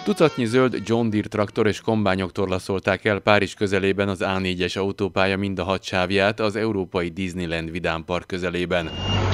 Tucatnyi zöld John Deere traktor és kombányok torlaszolták el Párizs közelében az A4-es autópálya mind a 6 sávját az európai Disneyland vidámpark közelében.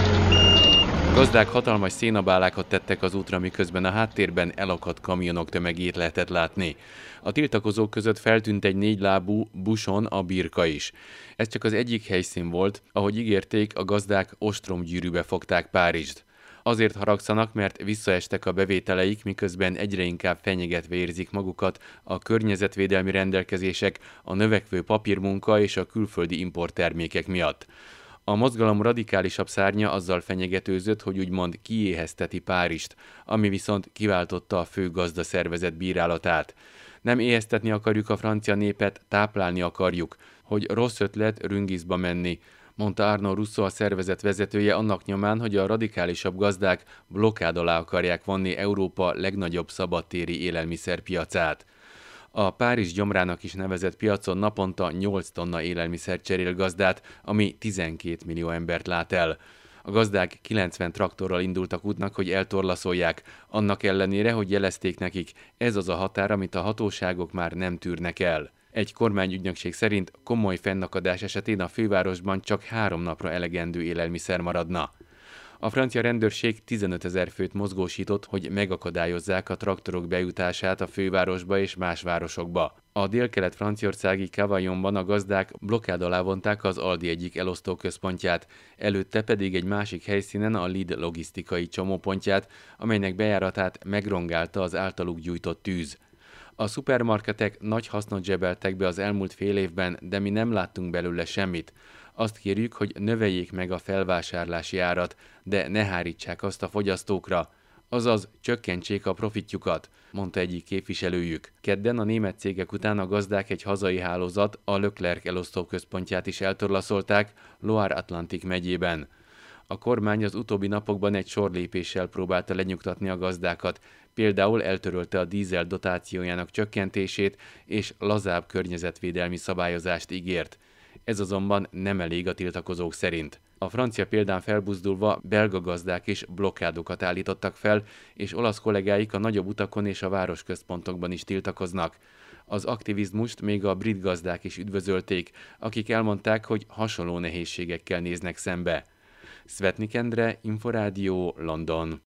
A gazdák hatalmas szénabálákat tettek az útra, miközben a háttérben elakadt kamionok tömegét lehetett látni. A tiltakozók között feltűnt egy 4 lábú buson a birka is. Ez csak az egyik helyszín volt, ahogy ígérték, a gazdák ostromgyűrűbe fogták Párizst. Azért haragszanak, mert visszaestek a bevételeik, miközben egyre inkább fenyegetve érzik magukat a környezetvédelmi rendelkezések, a növekvő papírmunka és a külföldi importtermékek miatt. A mozgalom radikálisabb szárnya azzal fenyegetőzött, hogy úgymond kiéhezteti Párizst, ami viszont kiváltotta a fő gazdaszervezet bírálatát. Nem éheztetni akarjuk a francia népet, táplálni akarjuk, hogy rossz ötlet Rungisba menni, mondta Arnaud Rousseau, a szervezet vezetője, annak nyomán, hogy a radikálisabb gazdák blokkád alá akarják vonni Európa legnagyobb szabadtéri élelmiszerpiacát. A Párizs gyomrának is nevezett piacon naponta 8 tonna élelmiszer cserél gazdát, ami 12 millió embert lát el. A gazdák 90 traktorral indultak útnak, hogy eltorlaszolják, annak ellenére, hogy jelezték nekik, ez az a határ, amit a hatóságok már nem tűrnek el. Egy kormányügynökség szerint komoly fennakadás esetén a fővárosban csak 3 napra elegendő élelmiszer maradna. A francia rendőrség 15 000 főt mozgósított, hogy megakadályozzák a traktorok bejutását a fővárosba és más városokba. A délkelet-franciaországi Cavaillonban a gazdák blokkád alá vonták az Aldi egyik elosztóközpontját, előtte pedig egy másik helyszínen a Lidl logisztikai csomópontját, amelynek bejáratát megrongálta az általuk gyújtott tűz. A szupermarketek nagy hasznot zsebeltek be az elmúlt fél évben, de mi nem láttunk belőle semmit. Azt kérjük, hogy növeljék meg a felvásárlási árat, de ne hárítsák azt a fogyasztókra, azaz csökkentsék a profitjukat, mondta egyik képviselőjük. Kedden a német cégek után a gazdák egy hazai hálózat, a Leclerc elosztóközpontját is eltorlaszolták Loire-Atlantique megyében. A kormány az utóbbi napokban egy sor lépéssel próbálta lenyugtatni a gazdákat, például eltörölte a dízel dotációjának csökkentését és lazább környezetvédelmi szabályozást ígért. Ez azonban nem elég a tiltakozók szerint. A francia példán felbuzdulva belga gazdák is blokkádokat állítottak fel, és olasz kollégáik a nagyobb utakon és a városközpontokban is tiltakoznak. Az aktivizmust még a brit gazdák is üdvözölték, akik elmondták, hogy hasonló nehézségekkel néznek szembe. Svetnik Endre, Inforádió, London.